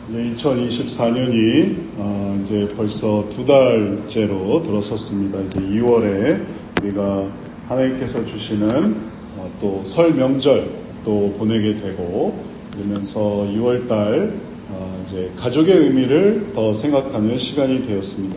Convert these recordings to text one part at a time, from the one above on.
이제 2024년이 이제 벌써 2달째로 들어섰습니다. 이제 2월에 우리가 하나님께서 주시는 또 설 명절 또 보내게 되고, 그러면서 2월달 이제 가족의 의미를 더 생각하는 시간이 되었습니다.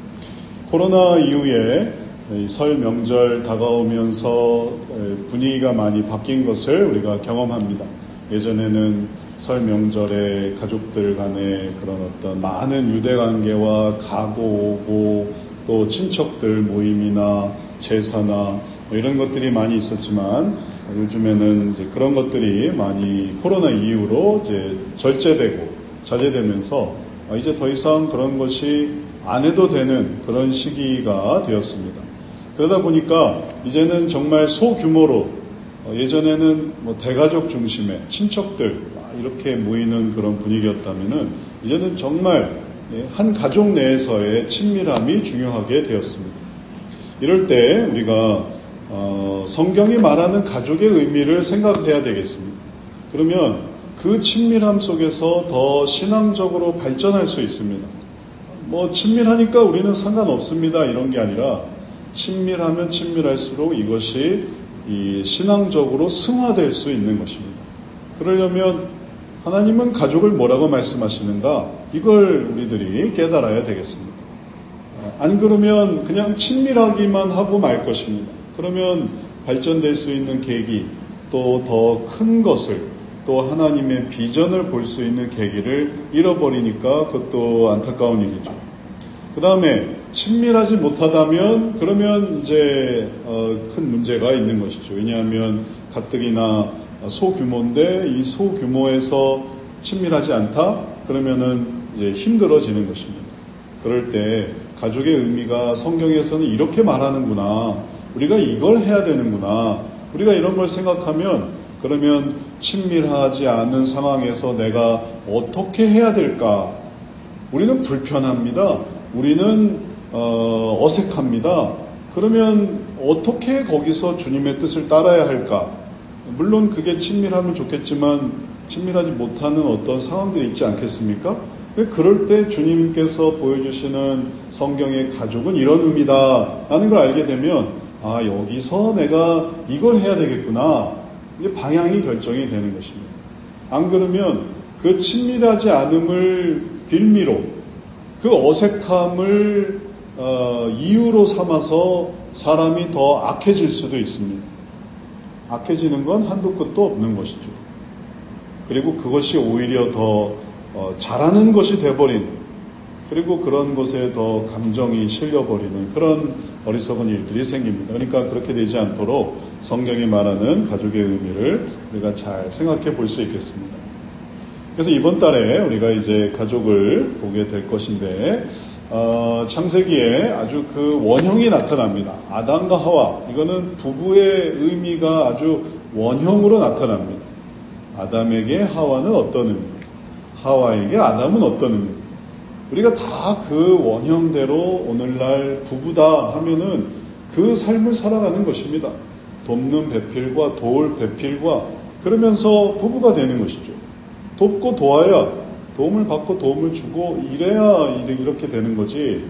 코로나 이후에 설 명절 다가오면서 분위기가 많이 바뀐 것을 우리가 경험합니다. 예전에는 설 명절에 가족들 간의 그런 어떤 많은 유대관계와 가고 오고 또 친척들 모임이나 제사나 이런 것들이 많이 있었지만, 요즘에는 이제 그런 것들이 많이 코로나 이후로 이제 절제되고 자제되면서 이제 더 이상 그런 것이 안 해도 되는 그런 시기가 되었습니다. 그러다 보니까 이제는 정말 소규모로, 예전에는 뭐 대가족 중심의 친척들 이렇게 모이는 그런 분위기였다면은 이제는 정말 한 가족 내에서의 친밀함이 중요하게 되었습니다. 이럴 때 우리가 성경이 말하는 가족의 의미를 생각해야 되겠습니다. 그러면 그 친밀함 속에서 더 신앙적으로 발전할 수 있습니다. 뭐 친밀하니까 우리는 상관없습니다 이런 게 아니라, 친밀하면 친밀할수록 이것이 이 신앙적으로 승화될 수 있는 것입니다. 그러려면 하나님은 가족을 뭐라고 말씀하시는가, 이걸 우리들이 깨달아야 되겠습니다. 안 그러면 그냥 친밀하기만 하고 말 것입니다. 그러면 발전될 수 있는 계기, 또 더 큰 것을, 또 하나님의 비전을 볼 수 있는 계기를 잃어버리니까 그것도 안타까운 일이죠. 그 다음에 친밀하지 못하다면 그러면 이제 큰 문제가 있는 것이죠. 왜냐하면 가뜩이나 소규모인데 이 소규모에서 친밀하지 않다? 그러면은 이제 힘들어지는 것입니다. 그럴 때 가족의 의미가 성경에서는 이렇게 말하는구나, 우리가 이걸 해야 되는구나, 우리가 이런 걸 생각하면, 그러면 친밀하지 않은 상황에서 내가 어떻게 해야 될까? 우리는 불편합니다. 우리는 어색합니다. 그러면 어떻게 거기서 주님의 뜻을 따라야 할까? 물론 그게 친밀하면 좋겠지만 친밀하지 못하는 어떤 상황들이 있지 않겠습니까? 그럴 때 주님께서 보여주시는 성경의 가족은 이런 의미다 라는 걸 알게 되면, 여기서 내가 이걸 해야 되겠구나, 이게 방향이 결정이 되는 것입니다. 안 그러면 그 친밀하지 않음을 빌미로, 그 어색함을 이유로 삼아서 사람이 더 악해질 수도 있습니다. 악해지는 건 한도 끝도 없는 것이죠. 그리고 그것이 오히려 더 잘하는 것이 돼버린, 그리고 그런 것에 더 감정이 실려버리는 그런 어리석은 일들이 생깁니다. 그러니까 그렇게 되지 않도록 성경이 말하는 가족의 의미를 우리가 잘 생각해 볼 수 있겠습니다. 그래서 이번 달에 우리가 이제 가족을 보게 될 것인데, 창세기에 아주 그 원형이 나타납니다. 아담과 하와, 이거는 부부의 의미가 아주 원형으로 나타납니다. 아담에게 하와는 어떤 의미, 하와에게 아담은 어떤 의미. 우리가 다 그 원형대로 오늘날 부부다 하면은 그 삶을 살아가는 것입니다. 돕는 배필과 도울 배필과, 그러면서 부부가 되는 것이죠. 돕고 도와야, 도움을 받고 도움을 주고 이래야 이렇게 되는 거지,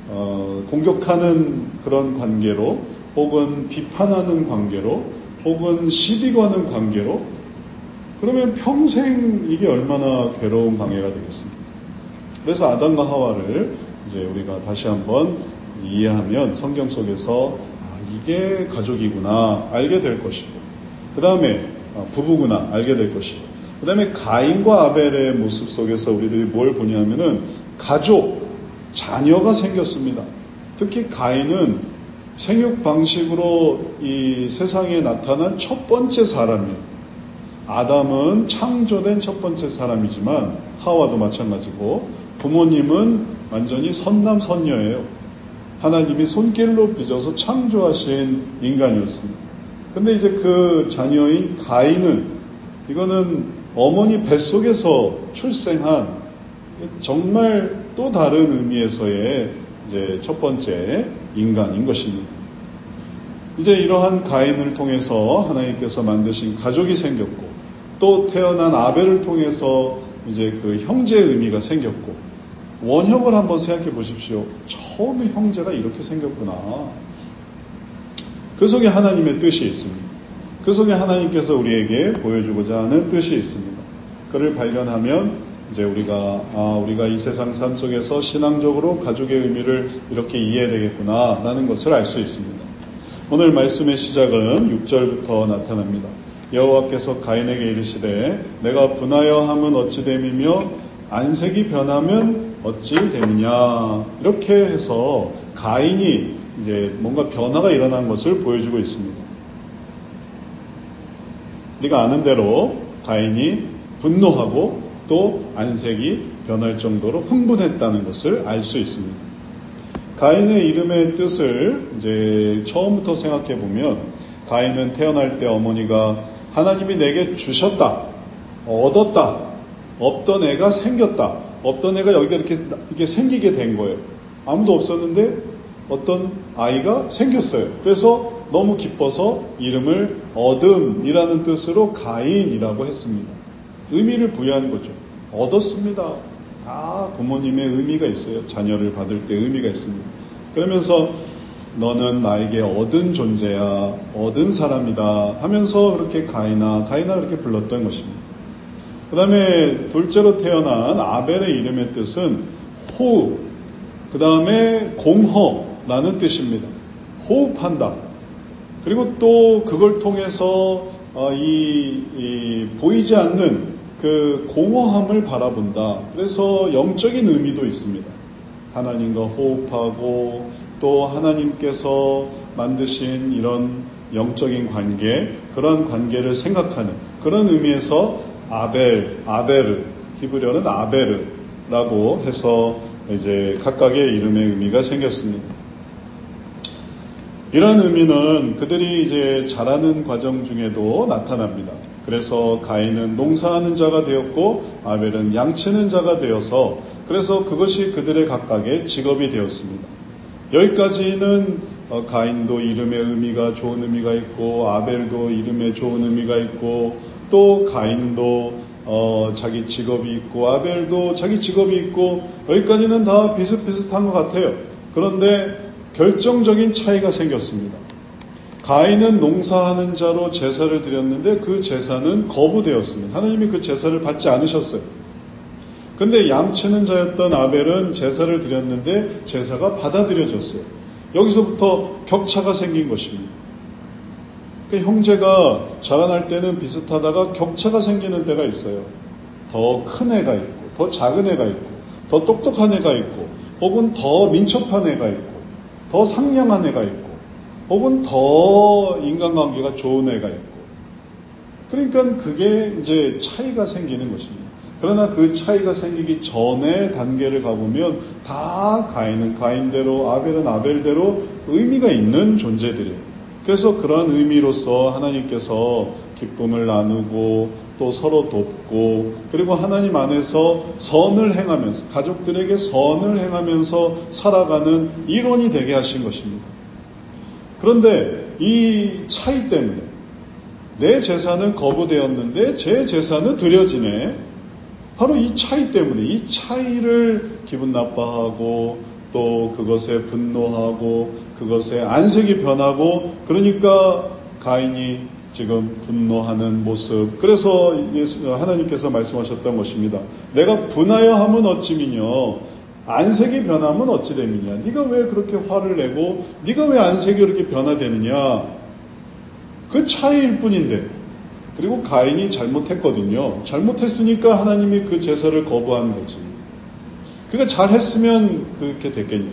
공격하는 그런 관계로, 혹은 비판하는 관계로, 혹은 시비 거는 관계로, 그러면 평생 이게 얼마나 괴로운 관계가 되겠습니까? 그래서 아담과 하와를 이제 우리가 다시 한번 이해하면 성경 속에서 이게 가족이구나 알게 될 것이고, 그 다음에 부부구나 알게 될 것이고, 그 다음에 가인과 아벨의 모습 속에서 우리들이 뭘 보냐면은 가족, 자녀가 생겼습니다. 특히 가인은 생육 방식으로 이 세상에 나타난 첫 번째 사람이에요. 아담은 창조된 첫 번째 사람이지만 하와도 마찬가지고, 부모님은 완전히 선남선녀예요. 하나님이 손길로 빚어서 창조하신 인간이었습니다. 근데 이제 그 자녀인 가인은, 이거는 어머니 뱃속에서 출생한 정말 또 다른 의미에서의 이제 첫 번째 인간인 것입니다. 이제 이러한 가인을 통해서 하나님께서 만드신 가족이 생겼고, 또 태어난 아벨을 통해서 이제 그 형제의 의미가 생겼고, 원형을 한번 생각해 보십시오. 처음에 형제가 이렇게 생겼구나. 그 속에 하나님의 뜻이 있습니다. 그 속에 하나님께서 우리에게 보여주고자 하는 뜻이 있습니다. 그를 발견하면 이제 우리가 이 세상 삶 속에서 신앙적으로 가족의 의미를 이렇게 이해해야 되겠구나라는 것을 알 수 있습니다. 오늘 말씀의 시작은 6절부터 나타납니다. 여호와께서 가인에게 이르시되 내가 분하여 함은 어찌 됨이며 안색이 변하면 어찌 됨이냐. 이렇게 해서 가인이 이제 뭔가 변화가 일어난 것을 보여주고 있습니다. 우리가 아는 대로 가인이 분노하고 또 안색이 변할 정도로 흥분했다는 것을 알 수 있습니다. 가인의 이름의 뜻을 이제 처음부터 생각해 보면, 가인은 태어날 때 어머니가 하나님이 내게 주셨다, 얻었다, 없던 애가 생겼다, 없던 애가 여기가 이렇게 생기게 된 거예요. 아무도 없었는데 어떤 아이가 생겼어요. 그래서 너무 기뻐서 이름을 얻음이라는 뜻으로 가인이라고 했습니다. 의미를 부여한 거죠. 얻었습니다. 다 부모님의 의미가 있어요. 자녀를 받을 때 의미가 있습니다. 그러면서 너는 나에게 얻은 존재야, 얻은 사람이다 하면서 그렇게 가인아 그렇게 불렀던 것입니다. 그 다음에 둘째로 태어난 아벨의 이름의 뜻은 호흡, 그 다음에 공허라는 뜻입니다. 호흡한다. 그리고 또 그걸 통해서 보이지 않는 그 공허함을 바라본다. 그래서 영적인 의미도 있습니다. 하나님과 호흡하고 또 하나님께서 만드신 이런 영적인 관계, 그런 관계를 생각하는 그런 의미에서 아베르, 히브리어는 아베르라고 해서 이제 각각의 이름의 의미가 생겼습니다. 이런 의미는 그들이 이제 자라는 과정 중에도 나타납니다. 그래서 가인은 농사하는 자가 되었고 아벨은 양치는 자가 되어서, 그래서 그것이 그들의 각각의 직업이 되었습니다. 여기까지는 가인도 이름의 의미가 좋은 의미가 있고 아벨도 이름에 좋은 의미가 있고 또 가인도 자기 직업이 있고 아벨도 자기 직업이 있고, 여기까지는 다 비슷비슷한 것 같아요. 그런데 결정적인 차이가 생겼습니다. 가인은 농사하는 자로 제사를 드렸는데 그 제사는 거부되었습니다. 하나님이 그 제사를 받지 않으셨어요. 근데 양치는 자였던 아벨은 제사를 드렸는데 제사가 받아들여졌어요. 여기서부터 격차가 생긴 것입니다. 그러니까 형제가 자라날 때는 비슷하다가 격차가 생기는 때가 있어요. 더 큰 애가 있고 더 작은 애가 있고 더 똑똑한 애가 있고 혹은 더 민첩한 애가 있고 더 상냥한 애가 있고 혹은 더 인간관계가 좋은 애가 있고, 그러니까 그게 이제 차이가 생기는 것입니다. 그러나 그 차이가 생기기 전에 단계를 가보면 다 가인은 가인대로 아벨은 아벨대로 의미가 있는 존재들이에요. 그래서 그러한 의미로서 하나님께서 기쁨을 나누고 또 서로 돕고, 그리고 하나님 안에서 선을 행하면서 가족들에게 선을 행하면서 살아가는 일원이 되게 하신 것입니다. 그런데 이 차이 때문에 내 제사는 거부되었는데 제 제사는 드려지네. 바로 이 차이 때문에, 이 차이를 기분 나빠하고 또 그것에 분노하고 그것에 안색이 변하고, 그러니까 가인이 지금 분노하는 모습. 그래서 하나님께서 말씀하셨던 것입니다. 내가 분하여 함은 어찌미뇨, 안색이 변하면 어찌 됨이냐. 네가 왜 그렇게 화를 내고 네가 왜 안색이 그렇게 변화되느냐. 그 차이일 뿐인데. 그리고 가인이 잘못했거든요. 잘못했으니까 하나님이 그 제사를 거부한 거지. 그가 잘했으면 그렇게 됐겠냐.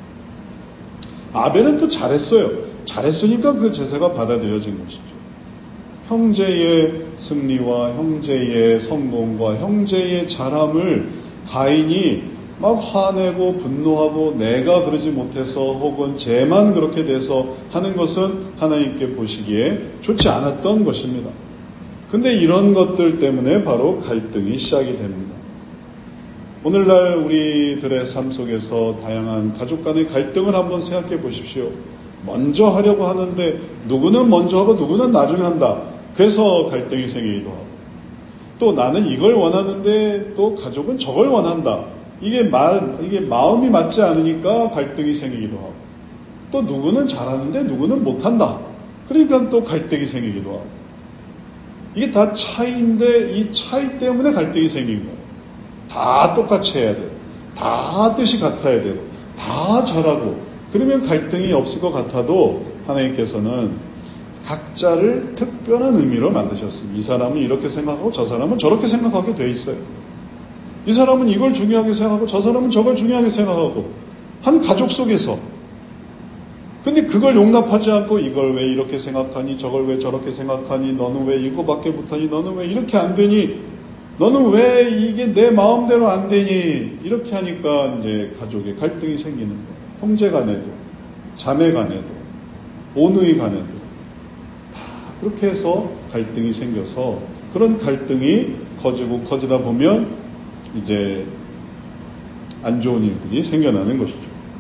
아벨은 또 잘했어요. 잘했으니까 그 제사가 받아들여진 것이죠. 형제의 승리와 형제의 성공과 형제의 잘함을 가인이 막 화내고 분노하고 내가 그러지 못해서 혹은 쟤만 그렇게 돼서 하는 것은 하나님께 보시기에 좋지 않았던 것입니다. 근데 이런 것들 때문에 바로 갈등이 시작이 됩니다. 오늘날 우리들의 삶 속에서 다양한 가족 간의 갈등을 한번 생각해 보십시오. 먼저 하려고 하는데 누구는 먼저 하고 누구는 나중에 한다. 그래서 갈등이 생기기도 하고, 또 나는 이걸 원하는데 또 가족은 저걸 원한다. 이게 마음이 맞지 않으니까 갈등이 생기기도 하고, 또 누구는 잘하는데 누구는 못한다. 그러니까 또 갈등이 생기기도 하고. 이게 다 차이인데 이 차이 때문에 갈등이 생긴 거예요. 다 똑같이 해야 돼요. 다 뜻이 같아야 되고, 다 잘하고. 그러면 갈등이 없을 것 같아도 하나님께서는 각자를 특별한 의미로 만드셨습니다. 이 사람은 이렇게 생각하고 저 사람은 저렇게 생각하게 돼 있어요. 이 사람은 이걸 중요하게 생각하고 저 사람은 저걸 중요하게 생각하고, 한 가족 속에서. 근데 그걸 용납하지 않고 이걸 왜 이렇게 생각하니, 저걸 왜 저렇게 생각하니, 너는 왜 이거밖에 못하니, 너는 왜 이렇게 안 되니, 너는 왜 이게 내 마음대로 안 되니, 이렇게 하니까 이제 가족에 갈등이 생기는 거예요. 형제 간에도, 자매 간에도, 오누이 간에도 다 그렇게 해서 갈등이 생겨서, 그런 갈등이 커지다 보면 이제 안 좋은 일들이 생겨나는 것이죠.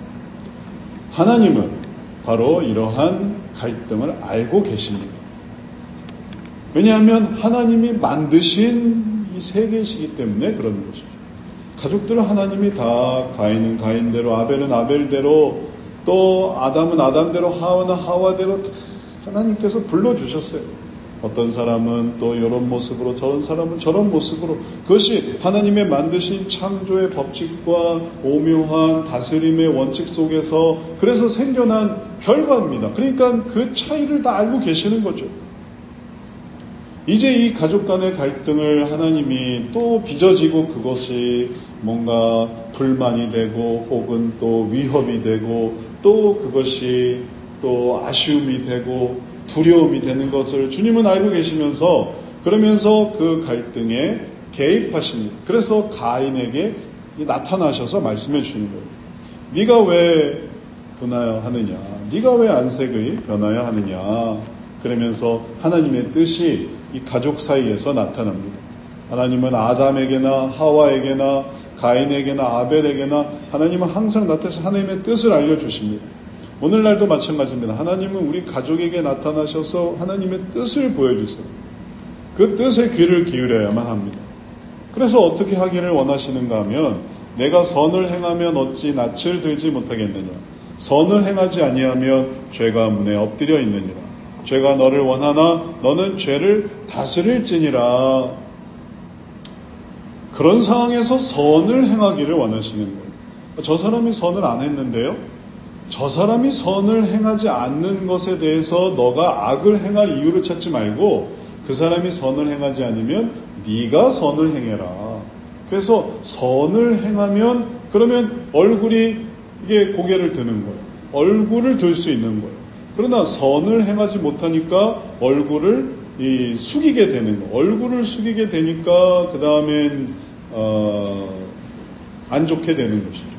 하나님은 바로 이러한 갈등을 알고 계십니다. 왜냐하면 하나님이 만드신 이 세계이시기 때문에 그런 것이죠. 가족들은 하나님이 다, 가인은 가인대로, 아벨은 아벨대로, 또 아담은 아담대로, 하와는 하와대로 다 하나님께서 불러주셨어요. 어떤 사람은 또 이런 모습으로, 저런 사람은 저런 모습으로. 그것이 하나님의 만드신 창조의 법칙과 오묘한 다스림의 원칙 속에서 그래서 생겨난 결과입니다. 그러니까 그 차이를 다 알고 계시는 거죠. 이제 이 가족 간의 갈등을 하나님이 또 빚어지고 그것이 뭔가 불만이 되고 혹은 또 위협이 되고 또 그것이 또 아쉬움이 되고 두려움이 되는 것을 주님은 알고 계시면서, 그러면서 그 갈등에 개입하십니다. 그래서 가인에게 나타나셔서 말씀해 주시는 거예요. 네가 왜 분하여 하느냐, 네가 왜 안색의 변하여 하느냐. 그러면서 하나님의 뜻이 이 가족 사이에서 나타납니다. 하나님은 아담에게나 하와에게나 가인에게나 아벨에게나 하나님은 항상 나타나서 하나님의 뜻을 알려주십니다. 오늘날도 마찬가지입니다. 하나님은 우리 가족에게 나타나셔서 하나님의 뜻을 보여주세요. 그 뜻에 귀를 기울여야만 합니다. 그래서 어떻게 하기를 원하시는가 하면, 내가 선을 행하면 어찌 낯을 들지 못하겠느냐, 선을 행하지 아니하면 죄가 문에 엎드려 있느니라. 죄가 너를 원하나 너는 죄를 다스릴지니라. 그런 상황에서 선을 행하기를 원하시는 거예요. 저 사람이 선을 안 했는데요, 저 사람이 선을 행하지 않는 것에 대해서 너가 악을 행할 이유를 찾지 말고 그 사람이 선을 행하지 않으면 네가 선을 행해라. 그래서 선을 행하면 그러면 얼굴이 이게 고개를 드는 거예요. 얼굴을 들 수 있는 거예요. 그러나 선을 행하지 못하니까 얼굴을 숙이게 되는 거예요. 얼굴을 숙이게 되니까 그 다음엔 안 좋게 되는 것이죠.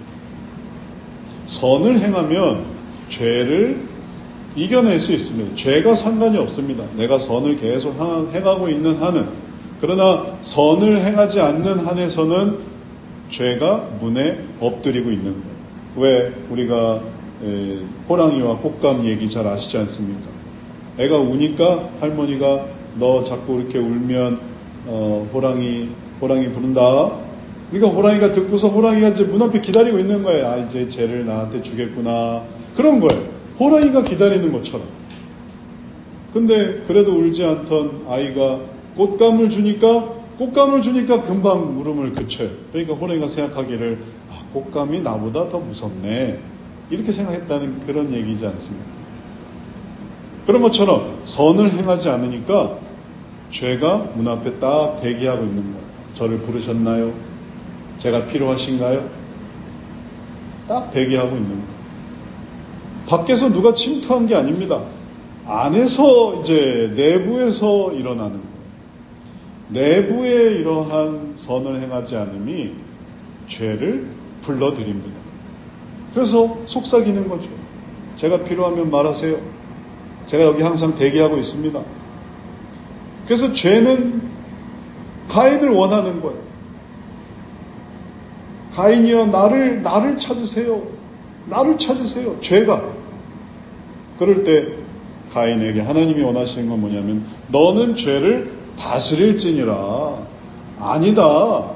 선을 행하면 죄를 이겨낼 수 있습니다. 죄가 상관이 없습니다. 내가 선을 계속 행하고 있는 한은. 그러나 선을 행하지 않는 한에서는 죄가 문에 엎드리고 있는 거예요. 왜 우리가 호랑이와 꽃감 얘기 잘 아시지 않습니까? 애가 우니까 할머니가 너 자꾸 이렇게 울면 호랑이 부른다. 그러니까 호랑이가 듣고서 호랑이가 이제 문 앞에 기다리고 있는 거예요. 아, 이제 쟤를 나한테 주겠구나. 그런 거예요. 호랑이가 기다리는 것처럼. 근데 그래도 울지 않던 아이가 꽃감을 주니까 금방 울음을 그쳐요. 그러니까 호랑이가 생각하기를 꽃감이 나보다 더 무섭네. 이렇게 생각했다는 그런 얘기지 않습니까? 그런 것처럼 선을 행하지 않으니까 죄가 문 앞에 딱 대기하고 있는 거예요. 저를 부르셨나요? 제가 필요하신가요? 딱 대기하고 있는 거예요. 밖에서 누가 침투한 게 아닙니다. 안에서 이제 내부에서 일어나는 거예요. 내부에 이러한 선을 행하지 않음이 죄를 불러들입니다. 그래서 속삭이는 거죠. 제가 필요하면 말하세요. 제가 여기 항상 대기하고 있습니다. 그래서 죄는 가인을 원하는 거예요. 가인이여 나를 찾으세요. 나를 찾으세요. 죄가. 그럴 때 가인에게 하나님이 원하시는 건 뭐냐면 너는 죄를 다스릴지니라. 아니다.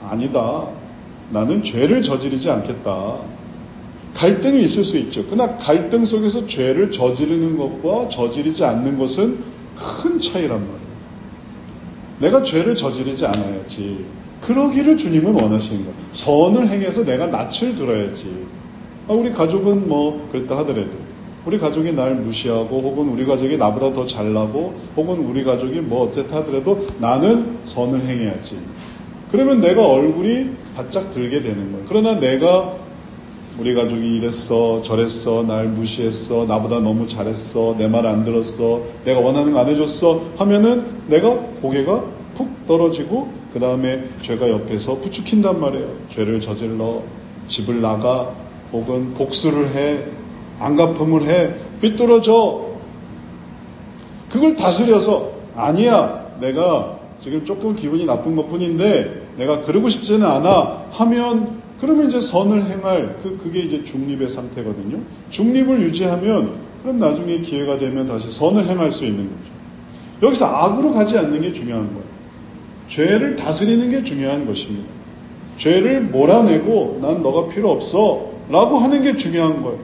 나는 죄를 저지르지 않겠다. 갈등이 있을 수 있죠. 그러나 갈등 속에서 죄를 저지르는 것과 저지르지 않는 것은 큰 차이란 말이에요. 내가 죄를 저지르지 않아야지. 그러기를 주님은 원하시는 거예요. 선을 행해서 내가 낯을 들어야지. 우리 가족은 뭐 그랬다 하더라도 우리 가족이 날 무시하고 혹은 우리 가족이 나보다 더 잘나고 혹은 우리 가족이 뭐 어쨌다 하더라도 나는 선을 행해야지. 그러면 내가 얼굴이 바짝 들게 되는 거예요. 그러나 내가 우리 가족이 이랬어 저랬어 날 무시했어 나보다 너무 잘했어 내 말 안 들었어 내가 원하는 거 안 해줬어 하면은 내가 고개가 푹 떨어지고 그 다음에 죄가 옆에서 부추킨단 말이에요. 죄를 저질러 집을 나가 혹은 복수를 해 안갚음을 해 삐뚤어져. 그걸 다스려서 아니야 내가 지금 조금 기분이 나쁜 것뿐인데 내가 그러고 싶지는 않아 하면 그러면 이제 선을 행할 그게 이제 중립의 상태거든요. 중립을 유지하면 그럼 나중에 기회가 되면 다시 선을 행할 수 있는 거죠. 여기서 악으로 가지 않는 게 중요한 거예요. 죄를 다스리는 게 중요한 것입니다. 죄를 몰아내고 난 너가 필요 없어 라고 하는 게 중요한 거예요.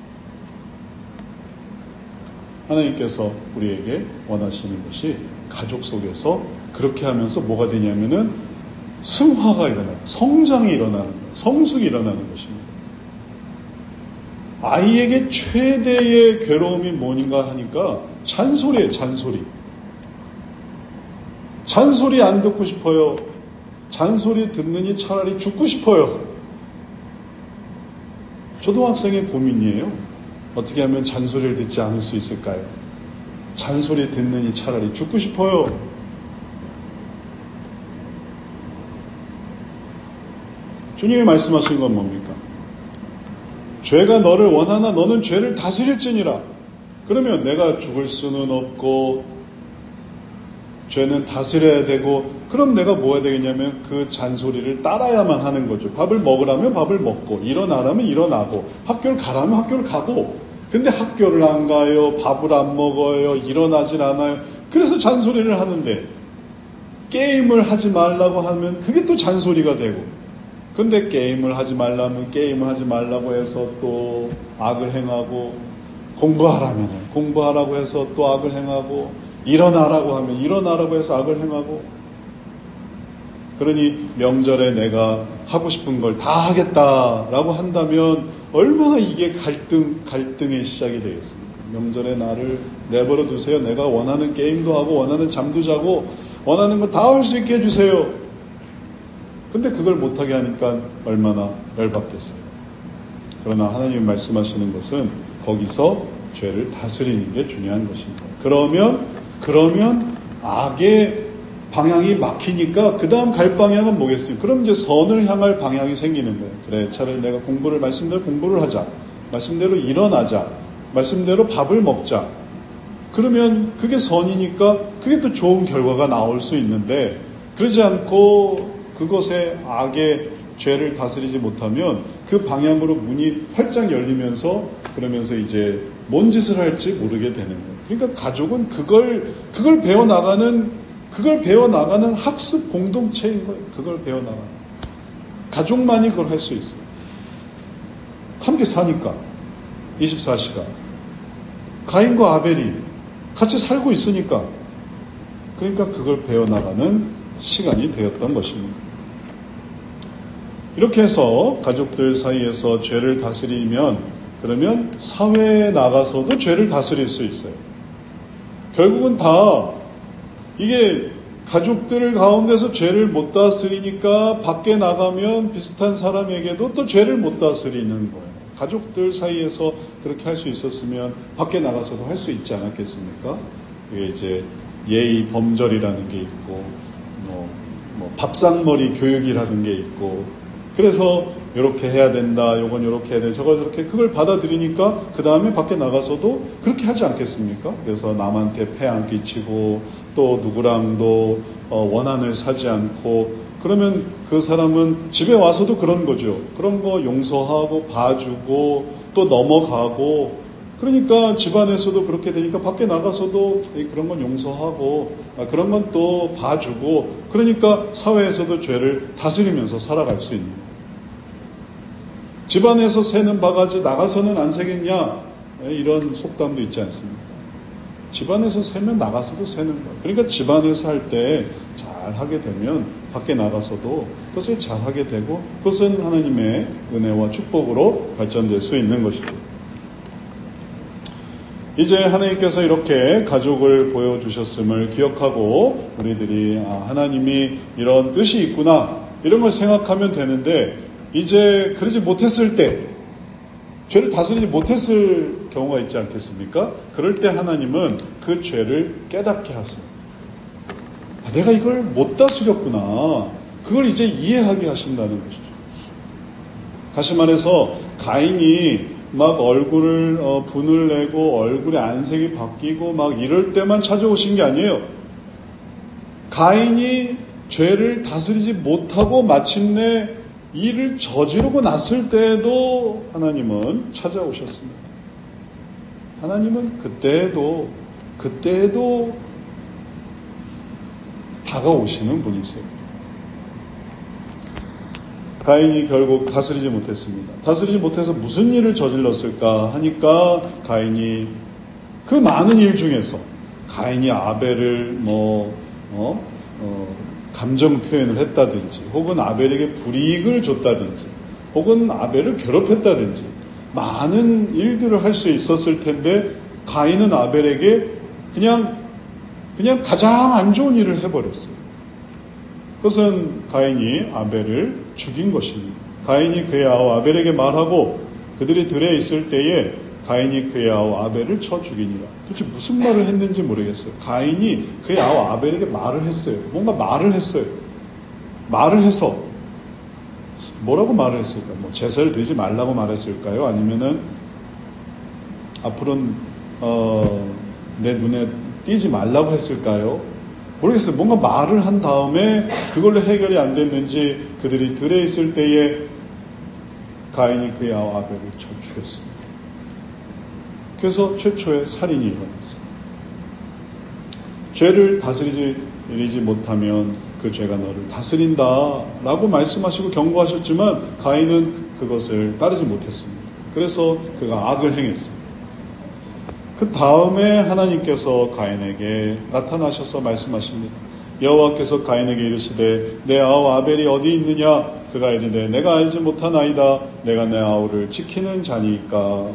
하나님께서 우리에게 원하시는 것이 가족 속에서 그렇게 하면서 뭐가 되냐면은 승화가 일어나고 성장이 일어나는 거예요. 성숙이 일어나는 것입니다. 아이에게 최대의 괴로움이 뭔가 하니까 잔소리예요. 잔소리 안 듣고 싶어요. 잔소리 듣느니 차라리 죽고 싶어요. 초등학생의 고민이에요. 어떻게 하면 잔소리를 듣지 않을 수 있을까요? 잔소리 듣느니 차라리 죽고 싶어요. 주님이 말씀하신 건 뭡니까? 죄가 너를 원하나 너는 죄를 다스릴지니라. 그러면 내가 죽을 수는 없고 죄는 다스려야 되고 그럼 내가 뭐 해야 되겠냐면 그 잔소리를 따라야만 하는 거죠. 밥을 먹으라면 밥을 먹고 일어나라면 일어나고 학교를 가라면 학교를 가고 근데 학교를 안 가요. 밥을 안 먹어요. 일어나질 않아요. 그래서 잔소리를 하는데 게임을 하지 말라고 하면 그게 또 잔소리가 되고 근데 게임을 하지 말라면 게임을 하지 말라고 해서 또 악을 행하고 공부하라고 해서 또 악을 행하고 일어나라고 하면 일어나라고 해서 악을 행하고 그러니 명절에 내가 하고 싶은 걸 다 하겠다라고 한다면 얼마나 이게 갈등의 시작이 되겠습니까? 명절에 나를 내버려 두세요. 내가 원하는 게임도 하고 원하는 잠도 자고 원하는 거 다 할 수 있게 해주세요. 근데 그걸 못하게 하니까 얼마나 열받겠어요. 그러나 하나님이 말씀하시는 것은 거기서 죄를 다스리는 게 중요한 것입니다. 그러면 악의 방향이 막히니까 그 다음 갈 방향은 뭐겠어요? 그럼 이제 선을 향할 방향이 생기는 거예요. 그래, 차라리 내가 말씀대로 공부를 하자. 말씀대로 일어나자. 말씀대로 밥을 먹자. 그러면 그게 선이니까 그게 또 좋은 결과가 나올 수 있는데 그러지 않고 그것에 악의 죄를 다스리지 못하면 그 방향으로 문이 활짝 열리면서 그러면서 이제 뭔 짓을 할지 모르게 되는 거예요. 그러니까 가족은 그걸 배워나가는 학습 공동체인 거예요. 그걸 배워나가는. 가족만이 그걸 할 수 있어요. 함께 사니까 24시간. 가인과 아벨이 같이 살고 있으니까 그러니까 그걸 배워나가는 시간이 되었던 것입니다. 이렇게 해서 가족들 사이에서 죄를 다스리면 그러면 사회에 나가서도 죄를 다스릴 수 있어요. 결국은 다 이게 가족들 가운데서 죄를 못 다스리니까 밖에 나가면 비슷한 사람에게도 또 죄를 못 다스리는 거예요. 가족들 사이에서 그렇게 할 수 있었으면 밖에 나가서도 할 수 있지 않았겠습니까? 이게 이제 예의 범절이라는 게 있고 뭐 밥상머리 교육이라는 게 있고 그래서 이렇게 해야 된다, 요건 이렇게 해야 돼, 저거 저렇게 그걸 받아들이니까 그 다음에 밖에 나가서도 그렇게 하지 않겠습니까? 그래서 남한테 폐 안 끼치고 또 누구랑도 원한을 사지 않고 그러면 그 사람은 집에 와서도 그런 거죠. 그런 거 용서하고 봐주고 또 넘어가고 그러니까 집안에서도 그렇게 되니까 밖에 나가서도 그런 건 용서하고 그런 건 또 봐주고, 그러니까 사회에서도 죄를 다스리면서 살아갈 수 있는 거예요. 집안에서 새는 바가지 나가서는 안 새겠냐, 이런 속담도 있지 않습니까? 집안에서 새면 나가서도 새는 거예요. 그러니까 집안에서 할 때 잘하게 되면 밖에 나가서도 그것을 잘하게 되고, 그것은 하나님의 은혜와 축복으로 발전될 수 있는 것이죠. 이제 하나님께서 이렇게 가족을 보여주셨음을 기억하고 우리들이 하나님이 이런 뜻이 있구나, 이런 걸 생각하면 되는데, 이제 그러지 못했을 때, 죄를 다스리지 못했을 경우가 있지 않겠습니까? 그럴 때 하나님은 그 죄를 깨닫게 하세요. 내가 이걸 못 다스렸구나, 그걸 이제 이해하게 하신다는 것이죠. 다시 말해서 가인이 막 얼굴을 분을 내고 얼굴에 안색이 바뀌고 막 이럴 때만 찾아오신 게 아니에요. 가인이 죄를 다스리지 못하고 마침내 일을 저지르고 났을 때에도 하나님은 찾아오셨습니다. 하나님은 그때에도 다가오시는 분이세요. 가인이 결국 다스리지 못했습니다. 다스리지 못해서 무슨 일을 저질렀을까 하니까, 가인이 그 많은 일 중에서 가인이 아벨을 감정 표현을 했다든지, 혹은 아벨에게 불이익을 줬다든지, 혹은 아벨을 괴롭혔다든지 많은 일들을 할 수 있었을 텐데, 가인은 아벨에게 그냥 가장 안 좋은 일을 해버렸어요. 그것은 가인이 아벨을 죽인 것입니다. 가인이 그의 아우 아벨에게 말하고 그들이 들에 있을 때에 가인이 그의 아우 아벨을 쳐 죽이니라. 도대체 무슨 말을 했는지 모르겠어요. 가인이 그의 아우 아벨에게 말을 했어요. 뭔가 말을 했어요. 말을 해서 뭐라고 말을 했을까? 제사를 드리지 말라고 말했을까요? 아니면은 앞으로는 내 눈에 띄지 말라고 했을까요? 모르겠어요. 뭔가 말을 한 다음에 그걸로 해결이 안 됐는지 그들이 들에 있을 때에 가인이 그의 아우 아벨을 쳐 죽였습니다. 그래서 최초의 살인이 일어났어요. 죄를 다스리지 못하면 그 죄가 너를 다스린다라고 말씀하시고 경고하셨지만, 가인은 그것을 따르지 못했습니다. 그래서 그가 악을 행했습니다. 그 다음에 하나님께서 가인에게 나타나셔서 말씀하십니다. 여호와께서 가인에게 이르시되 내 아우 아벨이 어디 있느냐? 그가 이르되 내가 알지 못하나이다. 내가 내 아우를 지키는 자니까.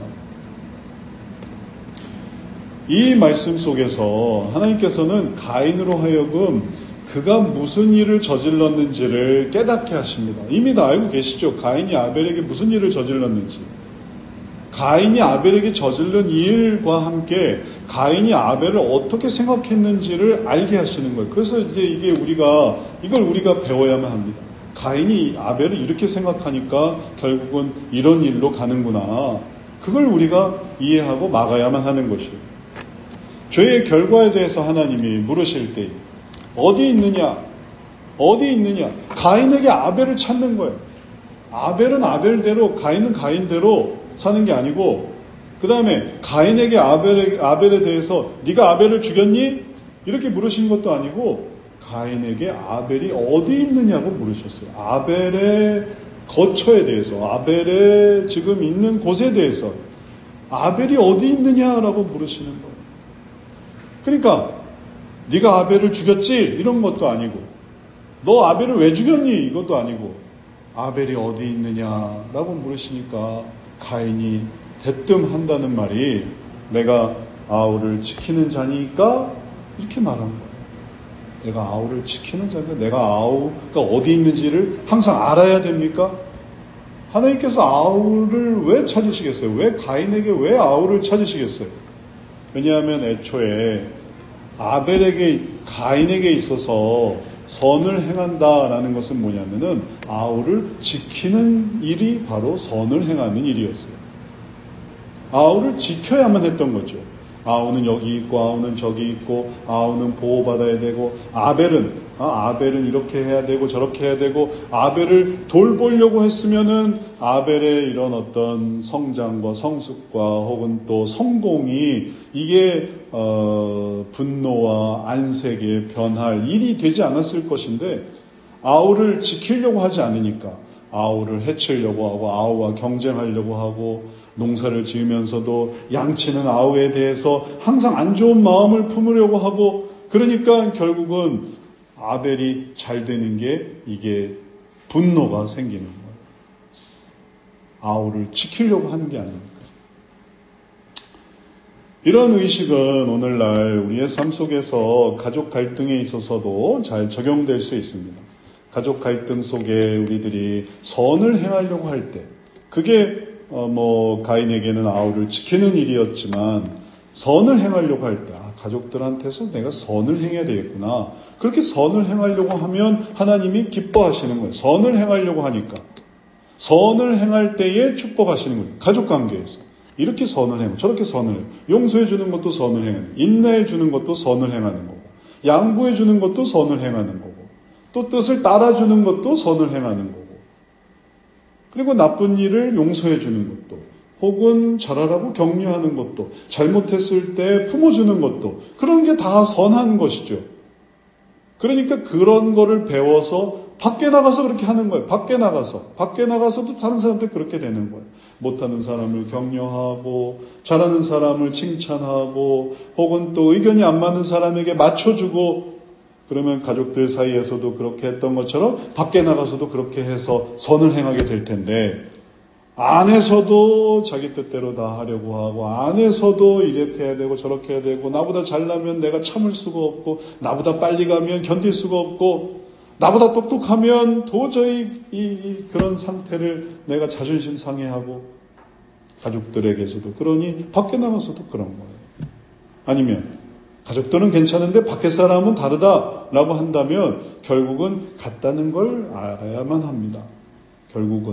이 말씀 속에서 하나님께서는 가인으로 하여금 그가 무슨 일을 저질렀는지를 깨닫게 하십니다. 이미 다 알고 계시죠? 가인이 아벨에게 무슨 일을 저질렀는지. 가인이 아벨에게 저지른 일과 함께 가인이 아벨을 어떻게 생각했는지를 알게 하시는 거예요. 그래서 이제 이걸 우리가 배워야만 합니다. 가인이 아벨을 이렇게 생각하니까 결국은 이런 일로 가는구나. 그걸 우리가 이해하고 막아야만 하는 것이에요. 죄의 결과에 대해서 하나님이 물으실 때 어디 있느냐? 가인에게 아벨을 찾는 거예요. 아벨은 아벨대로, 가인은 가인대로 사는 게 아니고, 그 다음에 가인에게 아벨에 대해서 네가 아벨을 죽였니? 이렇게 물으신 것도 아니고, 가인에게 아벨이 어디 있느냐고 물으셨어요. 아벨의 거처에 대해서, 아벨의 지금 있는 곳에 대해서 아벨이 어디 있느냐라고 물으시는 거예요. 그러니까 네가 아벨을 죽였지? 이런 것도 아니고, 너 아벨을 왜 죽였니? 이것도 아니고, 아벨이 어디 있느냐라고 물으시니까 가인이 대뜸 한다는 말이 내가 아우를 지키는 자니까 이렇게 말한 거예요. 내가 아우를 지키는 자니까, 내가 아우가 어디 있는지를 항상 알아야 됩니까? 하나님께서 아우를 왜 찾으시겠어요? 왜 가인에게 왜 아우를 찾으시겠어요? 왜냐하면 애초에 가인에게 있어서 선을 행한다라는 것은 뭐냐면은 아우를 지키는 일이 바로 선을 행하는 일이었어요. 아우를 지켜야만 했던 거죠. 아우는 여기 있고 아우는 저기 있고 아우는 보호받아야 되고 아벨은 이렇게 해야 되고 저렇게 해야 되고 아벨을 돌보려고 했으면은 아벨의 이런 어떤 성장과 성숙과 혹은 또 성공이 이게 분노와 안색에 변할 일이 되지 않았을 것인데 아우를 지키려고 하지 않으니까 아우를 해치려고 하고 아우와 경쟁하려고 하고 농사를 지으면서도 양치는 아우에 대해서 항상 안 좋은 마음을 품으려고 하고 그러니까 결국은 아벨이 잘 되는 게 이게 분노가 생기는 거예요. 아우를 지키려고 하는 게 아닙니까? 이런 의식은 오늘날 우리의 삶 속에서 가족 갈등에 있어서도 잘 적용될 수 있습니다. 가족 갈등 속에 우리들이 선을 행하려고 할 때 그게 가인에게는 아우를 지키는 일이었지만 선을 행하려고 할 때 가족들한테서 내가 선을 행해야 되겠구나. 그렇게 선을 행하려고 하면 하나님이 기뻐하시는 거예요. 선을 행하려고 하니까. 선을 행할 때에 축복하시는 거예요. 가족관계에서. 이렇게 선을 행하고 저렇게 선을 행하고 용서해 주는 것도 선을 행하는 인내해 주는 것도 선을 행하는 거고 양보해 주는 것도 선을 행하는 거고 또 뜻을 따라주는 것도 선을 행하는 거고 그리고 나쁜 일을 용서해 주는 것도 혹은 잘하라고 격려하는 것도 잘못했을 때 품어주는 것도 그런 게 다 선한 것이죠. 그러니까 그런 거를 배워서 밖에 나가서 그렇게 하는 거예요. 밖에 나가서도 다른 사람한테 그렇게 되는 거예요. 못하는 사람을 격려하고 잘하는 사람을 칭찬하고 혹은 또 의견이 안 맞는 사람에게 맞춰주고 그러면 가족들 사이에서도 그렇게 했던 것처럼 밖에 나가서도 그렇게 해서 선을 행하게 될 텐데 안에서도 자기 뜻대로 다 하려고 하고 안에서도 이렇게 해야 되고 저렇게 해야 되고 나보다 잘나면 내가 참을 수가 없고 나보다 빨리 가면 견딜 수가 없고 나보다 똑똑하면 도저히 그런 상태를 내가 자존심 상해하고 가족들에게서도 그러니 밖에 나가서도 그런 거예요. 아니면 가족들은 괜찮은데 밖에 사람은 다르다라고 한다면 결국은 같다는 걸 알아야만 합니다. 결국은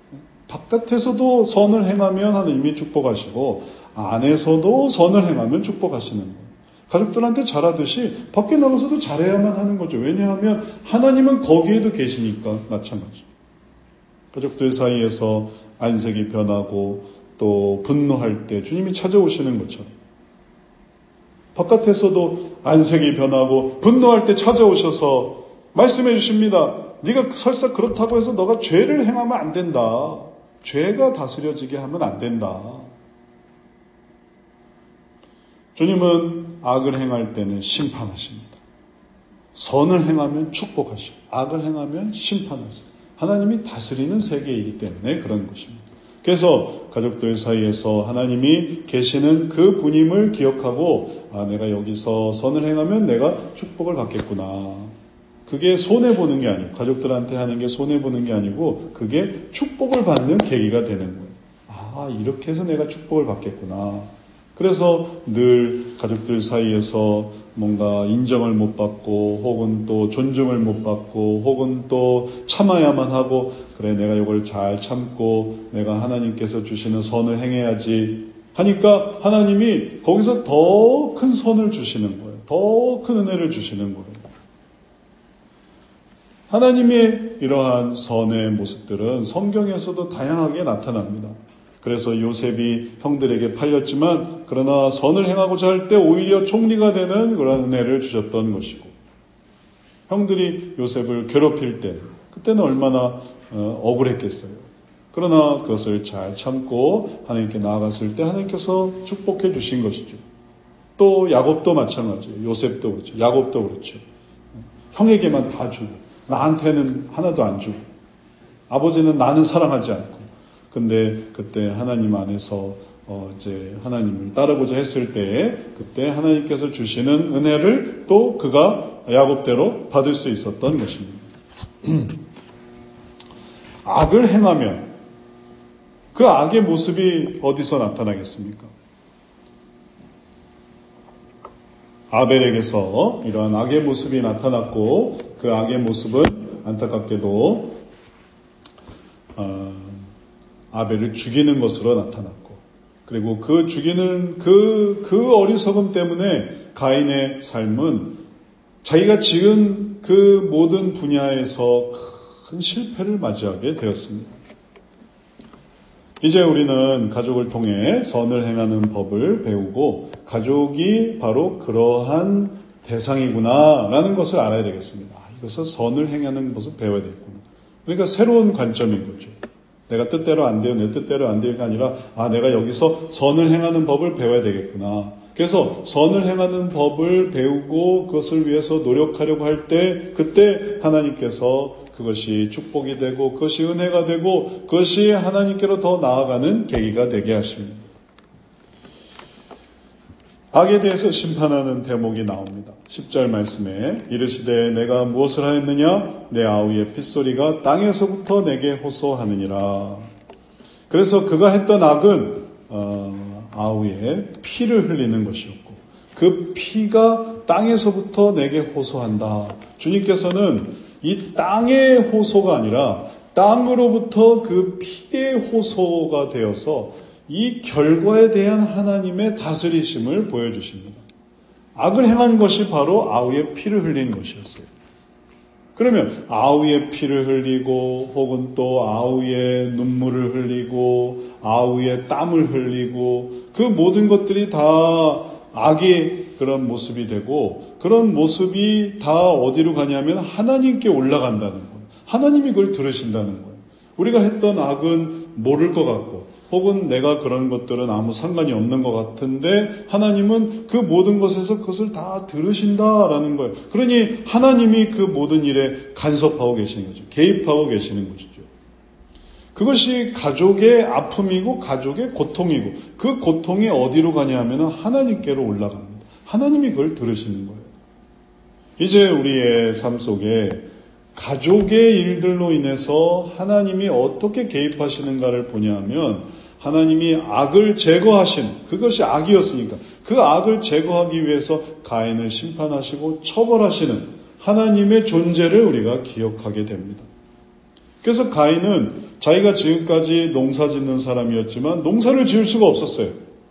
바깥에서도 선을 행하면 하나님이 축복하시고 안에서도 선을 행하면 축복하시는 거예요. 가족들한테 잘하듯이 밖에 나가서도 잘해야만 하는 거죠. 왜냐하면 하나님은 거기에도 계시니까 마찬가지. 가족들 사이에서 안색이 변하고 또 분노할 때 주님이 찾아오시는 것처럼 바깥에서도 안색이 변하고 분노할 때 찾아오셔서 말씀해 주십니다. 네가 설사 그렇다고 해서 너가 죄를 행하면 안 된다. 죄가 다스려지게 하면 안 된다. 주님은 악을 행할 때는 심판하십니다. 선을 행하면 축복하시고 악을 행하면 심판하세요. 하나님이 다스리는 세계이기 때문에 그런 것입니다. 그래서 가족들 사이에서 하나님이 계시는 그 분임을 기억하고 내가 여기서 선을 행하면 내가 축복을 받겠구나. 그게 손해보는 게 아니고 가족들한테 하는 게 손해보는 게 아니고 그게 축복을 받는 계기가 되는 거예요. 이렇게 해서 내가 축복을 받겠구나. 그래서 늘 가족들 사이에서 뭔가 인정을 못 받고 혹은 또 존중을 못 받고 혹은 또 참아야만 하고 그래 내가 이걸 잘 참고 내가 하나님께서 주시는 선을 행해야지 하니까 하나님이 거기서 더 큰 선을 주시는 거예요. 더 큰 은혜를 주시는 거예요. 하나님의 이러한 선의 모습들은 성경에서도 다양하게 나타납니다. 그래서 요셉이 형들에게 팔렸지만 그러나 선을 행하고자 할 때 오히려 총리가 되는 그런 은혜를 주셨던 것이고 형들이 요셉을 괴롭힐 때 그때는 얼마나 억울했겠어요. 그러나 그것을 잘 참고 하나님께 나아갔을 때 하나님께서 축복해 주신 것이죠. 또 야곱도 마찬가지예요. 요셉도 그렇죠. 야곱도 그렇죠. 형에게만 다 주고 나한테는 하나도 안 주고 아버지는 나는 사랑하지 않고 근데 그때 하나님 안에서 이제 하나님을 따르고자 했을 때에 그때 하나님께서 주시는 은혜를 또 그가 야곱대로 받을 수 있었던 것입니다. 악을 행하면 그 악의 모습이 어디서 나타나겠습니까? 아벨에게서 이러한 악의 모습이 나타났고 그 악의 모습은 안타깝게도 아벨을 죽이는 것으로 나타났고 그리고 그 죽이는 그 어리석음 때문에 가인의 삶은 자기가 지은 그 모든 분야에서 큰 실패를 맞이하게 되었습니다. 이제 우리는 가족을 통해 선을 행하는 법을 배우고 가족이 바로 그러한 대상이구나라는 것을 알아야 되겠습니다. 이것은 선을 행하는 것을 배워야 되겠구나. 그러니까 새로운 관점인 거죠. 내가 뜻대로 안 돼요, 내 뜻대로 안 돼요가 아니라 내가 여기서 선을 행하는 법을 배워야 되겠구나. 그래서 선을 행하는 법을 배우고 그것을 위해서 노력하려고 할 때 그때 하나님께서 그것이 축복이 되고 그것이 은혜가 되고 그것이 하나님께로 더 나아가는 계기가 되게 하십니다. 악에 대해서 심판하는 대목이 나옵니다. 10절 말씀에 이르시되 내가 무엇을 하였느냐? 내 아우의 핏소리가 땅에서부터 내게 호소하느니라. 그래서 그가 했던 악은 아우의 피를 흘리는 것이었고 그 피가 땅에서부터 내게 호소한다. 주님께서는 이 땅의 호소가 아니라 땅으로부터 그 피의 호소가 되어서 이 결과에 대한 하나님의 다스리심을 보여주십니다. 악을 행한 것이 바로 아우의 피를 흘린 것이었어요. 그러면 아우의 피를 흘리고 혹은 또 아우의 눈물을 흘리고 아우의 땀을 흘리고 그 모든 것들이 다 악의 그런 모습이 되고 그런 모습이 다 어디로 가냐면 하나님께 올라간다는 거예요. 하나님이 그걸 들으신다는 거예요. 우리가 했던 악은 모를 것 같고 혹은 내가 그런 것들은 아무 상관이 없는 것 같은데 하나님은 그 모든 것에서 그것을 다 들으신다라는 거예요. 그러니 하나님이 그 모든 일에 간섭하고 계시는 거죠. 개입하고 계시는 것이죠. 그것이 가족의 아픔이고 가족의 고통이고 그 고통이 어디로 가냐면 하나님께로 올라갑니다. 하나님이 그걸 들으시는 거예요. 이제 우리의 삶 속에 가족의 일들로 인해서 하나님이 어떻게 개입하시는가를 보냐면 하나님이 악을 제거하신 그것이 악이었으니까 그 악을 제거하기 위해서 가인을 심판하시고 처벌하시는 하나님의 존재를 우리가 기억하게 됩니다. 그래서 가인은 자기가 지금까지 농사 짓는 사람이었지만 농사를 지을 수가 없었어요.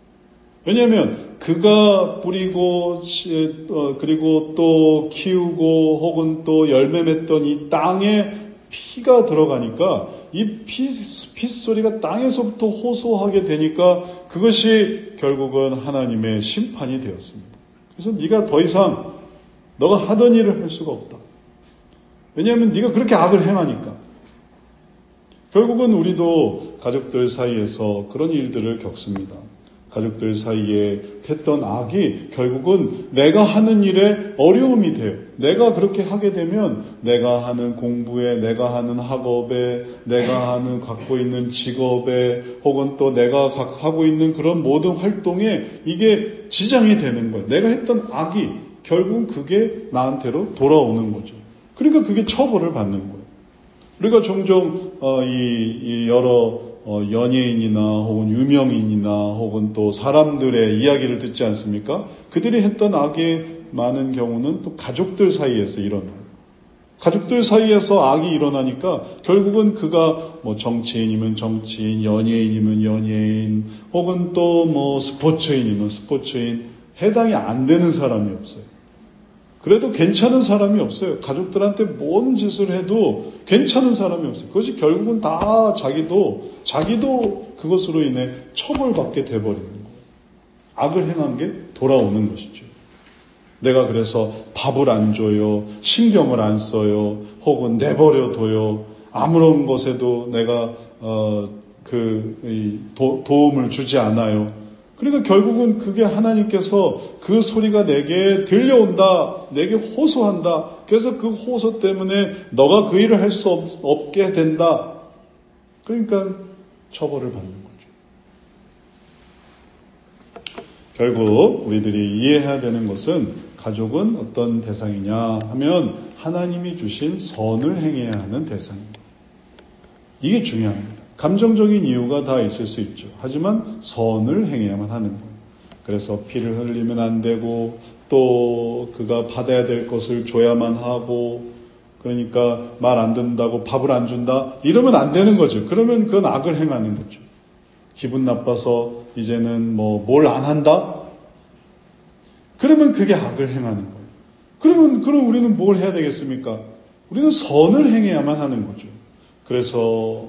왜냐하면 그가 뿌리고 그리고 또 키우고 혹은 또 열매 맺던 이 땅에 피가 들어가니까 이 핏소리가 땅에서부터 호소하게 되니까 그것이 결국은 하나님의 심판이 되었습니다. 그래서 네가 더 이상 너가 하던 일을 할 수가 없다. 왜냐하면 네가 그렇게 악을 행하니까. 결국은 우리도 가족들 사이에서 그런 일들을 겪습니다. 가족들 사이에 했던 악이 결국은 내가 하는 일에 어려움이 돼요. 내가 그렇게 하게 되면 내가 하는 공부에, 내가 하는 학업에, 내가 하는 갖고 있는 직업에 혹은 또 내가 하고 있는 그런 모든 활동에 이게 지장이 되는 거예요. 내가 했던 악이 결국은 그게 나한테로 돌아오는 거죠. 그러니까 그게 처벌을 받는 거예요. 우리가 종종 이 여러 연예인이나 혹은 유명인이나 혹은 또 사람들의 이야기를 듣지 않습니까? 그들이 했던 악의 많은 경우는 또 가족들 사이에서 일어나요. 가족들 사이에서 악이 일어나니까 결국은 그가 뭐 정치인이면 정치인, 연예인이면 연예인, 혹은 또 뭐 스포츠인이면 스포츠인, 해당이 안 되는 사람이 없어요. 그래도 괜찮은 사람이 없어요. 가족들한테 뭔 짓을 해도 괜찮은 사람이 없어요. 그것이 결국은 다 자기도 그것으로 인해 처벌받게 돼버리는 거예요. 악을 행한 게 돌아오는 것이죠. 내가 그래서 밥을 안 줘요. 신경을 안 써요. 혹은 내버려둬요. 아무런 것에도 내가 도움을 주지 않아요. 그러니까 결국은 그게 하나님께서 그 소리가 내게 들려온다, 내게 호소한다. 그래서 그 호소 때문에 너가 그 일을 할 수 없게 된다. 그러니까 처벌을 받는 거죠. 결국 우리들이 이해해야 되는 것은 가족은 어떤 대상이냐 하면 하나님이 주신 선을 행해야 하는 대상입니다. 이게 중요합니다. 감정적인 이유가 다 있을 수 있죠. 하지만 선을 행해야만 하는 거예요. 그래서 피를 흘리면 안 되고 또 그가 받아야 될 것을 줘야만 하고 그러니까 말 안 듣는다고 밥을 안 준다? 이러면 안 되는 거죠. 그러면 그건 악을 행하는 거죠. 기분 나빠서 이제는 뭘 안 한다? 그러면 그게 악을 행하는 거예요. 그럼 우리는 뭘 해야 되겠습니까? 우리는 선을 행해야만 하는 거죠. 그래서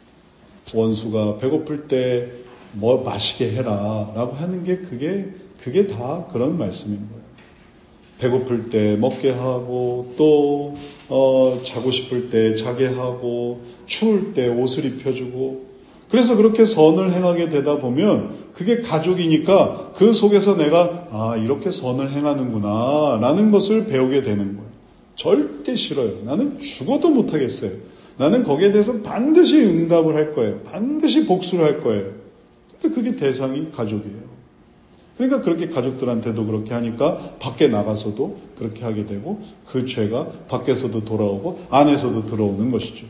원수가 배고플 때 뭐 마시게 해라 라고 하는 게 그게 다 그런 말씀인 거예요. 배고플 때 먹게 하고 또 자고 싶을 때 자게 하고 추울 때 옷을 입혀주고 그래서 그렇게 선을 행하게 되다 보면 그게 가족이니까 그 속에서 내가 이렇게 선을 행하는구나 라는 것을 배우게 되는 거예요. 절대 싫어요. 나는 죽어도 못하겠어요. 나는 거기에 대해서 반드시 응답을 할 거예요. 반드시 복수를 할 거예요. 근데 그게 대상이 가족이에요. 그러니까 그렇게 가족들한테도 그렇게 하니까 밖에 나가서도 그렇게 하게 되고 그 죄가 밖에서도 돌아오고 안에서도 들어오는 것이죠.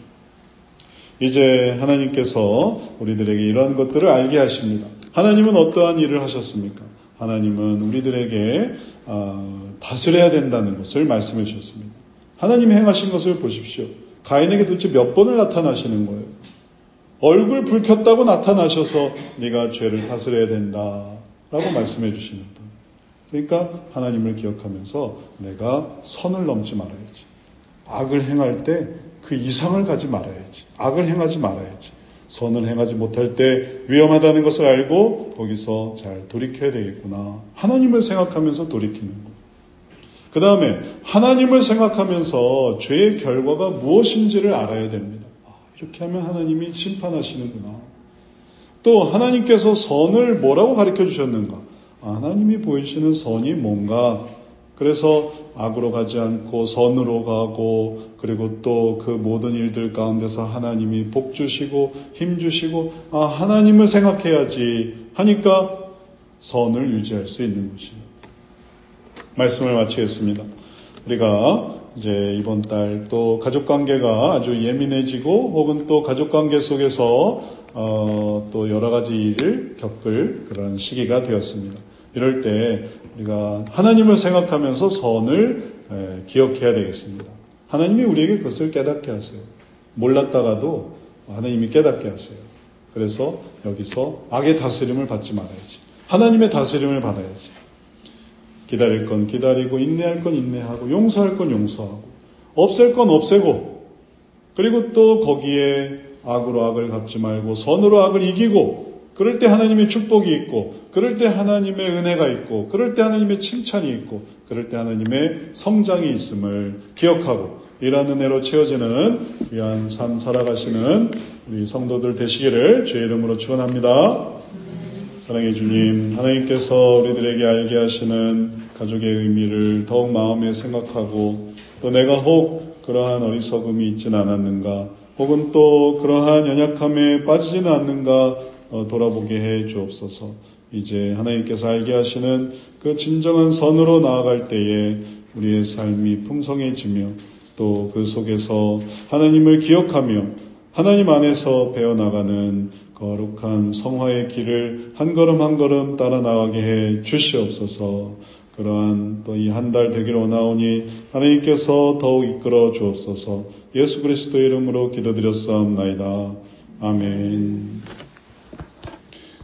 이제 하나님께서 우리들에게 이런 것들을 알게 하십니다. 하나님은 어떠한 일을 하셨습니까? 하나님은 우리들에게 다스려야 된다는 것을 말씀해 주셨습니다. 하나님이 행하신 것을 보십시오. 가인에게 도대체 몇 번을 나타나시는 거예요. 얼굴 불 켰다고 나타나셔서 네가 죄를 다스려야 된다라고 말씀해 주시는 분. 그러니까 하나님을 기억하면서 내가 선을 넘지 말아야지. 악을 행할 때 그 이상을 가지 말아야지. 악을 행하지 말아야지. 선을 행하지 못할 때 위험하다는 것을 알고 거기서 잘 돌이켜야 되겠구나. 하나님을 생각하면서 돌이키는 것. 그 다음에 하나님을 생각하면서 죄의 결과가 무엇인지를 알아야 됩니다. 이렇게 하면 하나님이 심판하시는구나. 또 하나님께서 선을 뭐라고 가르쳐 주셨는가? 하나님이 보이시는 선이 뭔가? 그래서 악으로 가지 않고 선으로 가고 그리고 또 그 모든 일들 가운데서 하나님이 복 주시고 힘 주시고 하나님을 생각해야지 하니까 선을 유지할 수 있는 것이에요. 말씀을 마치겠습니다. 우리가 이제 이번 달 또 가족관계가 아주 예민해지고 혹은 또 가족관계 속에서 또 여러 가지 일을 겪을 그런 시기가 되었습니다. 이럴 때 우리가 하나님을 생각하면서 선을 기억해야 되겠습니다. 하나님이 우리에게 그것을 깨닫게 하세요. 몰랐다가도 하나님이 깨닫게 하세요. 그래서 여기서 악의 다스림을 받지 말아야지. 하나님의 다스림을 받아야지. 기다릴 건 기다리고 인내할 건 인내하고 용서할 건 용서하고 없앨 건 없애고 그리고 또 거기에 악으로 악을 갚지 말고 선으로 악을 이기고 그럴 때 하나님의 축복이 있고 그럴 때 하나님의 은혜가 있고 그럴 때 하나님의 칭찬이 있고 그럴 때 하나님의 성장이 있음을 기억하고 이러한 은혜로 채워지는 귀한 삶 살아가시는 우리 성도들 되시기를 주의 이름으로 축원합니다. 사랑의 주님, 하나님께서 우리들에게 알게 하시는 가족의 의미를 더욱 마음에 생각하고 또 내가 혹 그러한 어리석음이 있지는 않았는가 혹은 또 그러한 연약함에 빠지지는 않는가 돌아보게 해 주옵소서. 이제 하나님께서 알게 하시는 그 진정한 선으로 나아갈 때에 우리의 삶이 풍성해지며 또 그 속에서 하나님을 기억하며 하나님 안에서 배워나가는 거룩한 성화의 길을 한 걸음 한 걸음 따라 나가게 해 주시옵소서. 그러한 또 이 한 달 되기를 원하오니 하나님께서 더욱 이끌어 주옵소서. 예수 그리스도의 이름으로 기도드렸사옵나이다. 아멘.